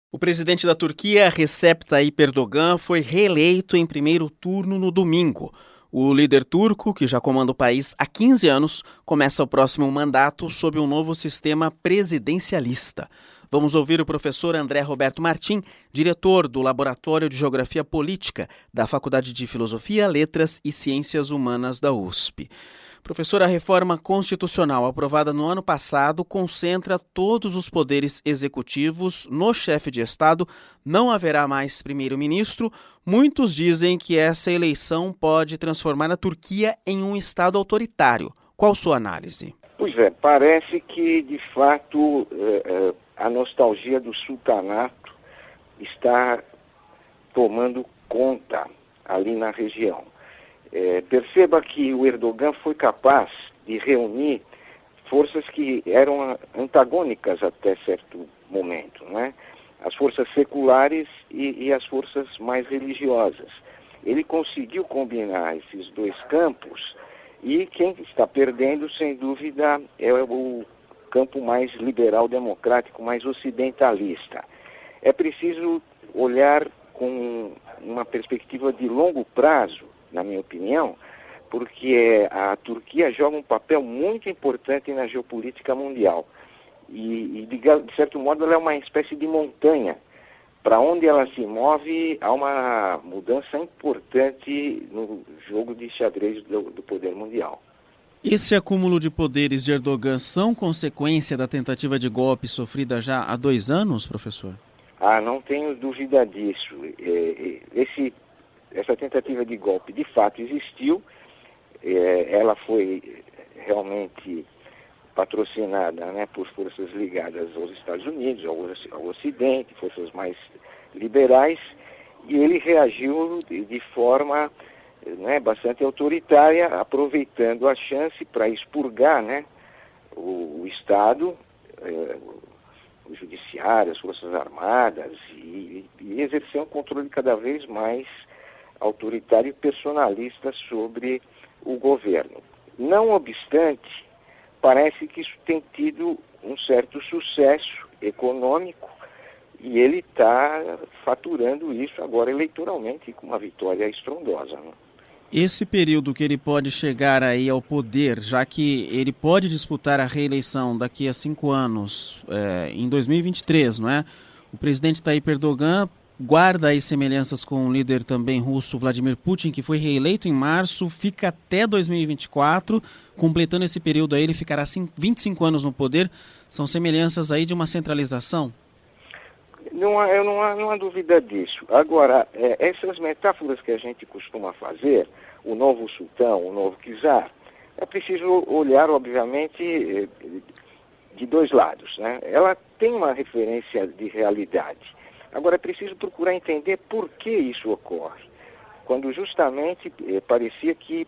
O presidente da Turquia, Recep Tayyip Erdogan, foi reeleito em primeiro turno no domingo. O líder turco, que já comanda o país há 15 anos, começa o próximo mandato sob um novo sistema presidencialista. Vamos ouvir o professor André Roberto Martim, diretor do Laboratório de Geografia Política da Faculdade de Filosofia, Letras e Ciências Humanas da USP. Professor, a reforma constitucional aprovada no ano passado concentra todos os poderes executivos no chefe de Estado. Não haverá mais primeiro-ministro. Muitos dizem que essa eleição pode transformar a Turquia em um Estado autoritário. Qual sua análise? Pois é, parece que, de fato, a nostalgia do sultanato está tomando conta ali na região. Perceba que o Erdogan foi capaz de reunir forças que eram antagônicas até certo momento, né? As forças seculares e as forças mais religiosas. Ele conseguiu combinar esses dois campos e quem está perdendo, sem dúvida, é o campo mais liberal democrático, mais ocidentalista. É preciso olhar com uma perspectiva de longo prazo, na minha opinião, porque a Turquia joga um papel muito importante na geopolítica mundial. E de certo modo, ela é uma espécie de montanha. Para onde ela se move, há uma mudança importante no jogo de xadrez do poder mundial. Esse acúmulo de poderes de Erdogan são consequência da tentativa de golpe sofrida já há 2 anos, professor? Não tenho dúvida disso. Essa tentativa de golpe de fato existiu, ela foi realmente patrocinada, né, por forças ligadas aos Estados Unidos, ao Ocidente, forças mais liberais, e ele reagiu de forma, né, bastante autoritária, aproveitando a chance para expurgar, né, o Estado, o Judiciário, as Forças Armadas, e exercer um controle cada vez mais autoritário e personalista sobre o governo. Não obstante, parece que isso tem tido um certo sucesso econômico e ele está faturando isso agora eleitoralmente com uma vitória estrondosa, né? Esse período que ele pode chegar aí ao poder, já que ele pode disputar a reeleição daqui a 5 anos, em 2023, não é? O presidente Tayyip Erdogan guarda aí semelhanças com o líder também russo Vladimir Putin, que foi reeleito em março, fica até 2024, completando esse período aí, ele ficará 25 anos no poder. São semelhanças aí de uma centralização? Não há dúvida disso. Agora, essas metáforas que a gente costuma fazer, o novo sultão, o novo czar, é preciso olhar, obviamente, de dois lados, né? Ela tem uma referência de realidade. Agora, é preciso procurar entender por que isso ocorre, quando justamente parecia que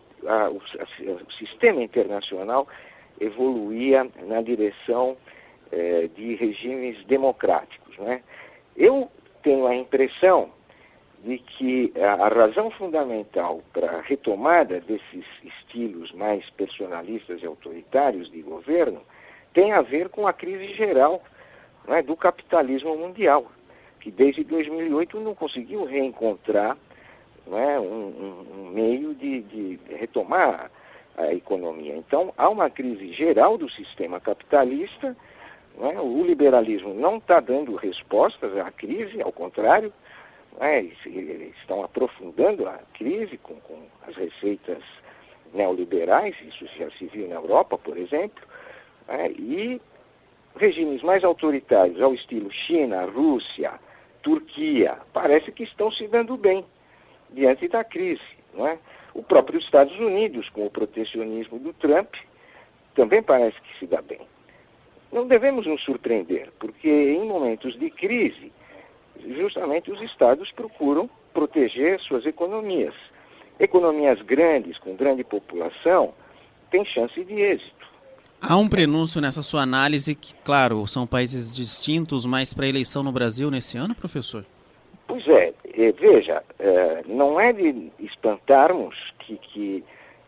o sistema internacional evoluía na direção de regimes democráticos, né? Eu tenho a impressão de que a razão fundamental para a retomada desses estilos mais personalistas e autoritários de governo tem a ver com a crise geral, né, do capitalismo mundial, que desde 2008 não conseguiu reencontrar, né, um meio de retomar a economia. Então, há uma crise geral do sistema capitalista, né, o liberalismo não está dando respostas à crise, ao contrário, né, estão aprofundando a crise com as receitas neoliberais, isso já se viu na Europa, por exemplo, né, e regimes mais autoritários, ao estilo China, Rússia, Turquia, parece que estão se dando bem diante da crise, não é? O próprio Estados Unidos, com o protecionismo do Trump, também parece que se dá bem. Não devemos nos surpreender, porque em momentos de crise, justamente os estados procuram proteger suas economias. Economias grandes, com grande população, têm chance de êxito. Há um prenúncio nessa sua análise que, claro, são países distintos, mas para a eleição no Brasil nesse ano, professor? Pois é, veja, não é de espantarmos que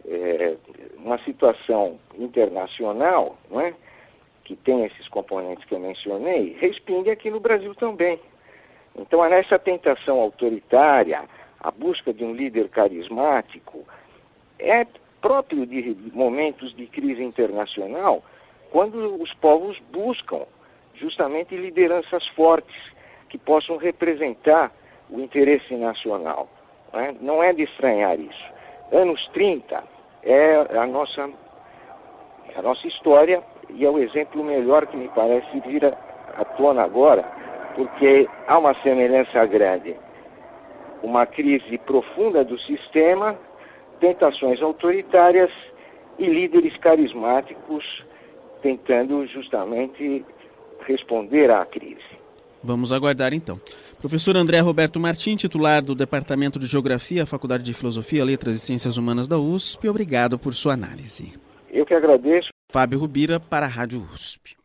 uma situação internacional, não é, que tem esses componentes que eu mencionei, respingue aqui no Brasil também. Então, nessa tentação autoritária, a busca de um líder carismático é próprio de momentos de crise internacional, quando os povos buscam justamente lideranças fortes que possam representar o interesse nacional. Não é de estranhar isso. Anos 30 é a nossa história e é o exemplo melhor que me parece vir à tona agora, porque há uma semelhança grande. Uma crise profunda do sistema, tentações autoritárias e líderes carismáticos tentando justamente responder à crise. Vamos aguardar então. Professor André Roberto Martim, titular do Departamento de Geografia, Faculdade de Filosofia, Letras e Ciências Humanas da USP, obrigado por sua análise. Eu que agradeço. Fábio Rubira para a Rádio USP.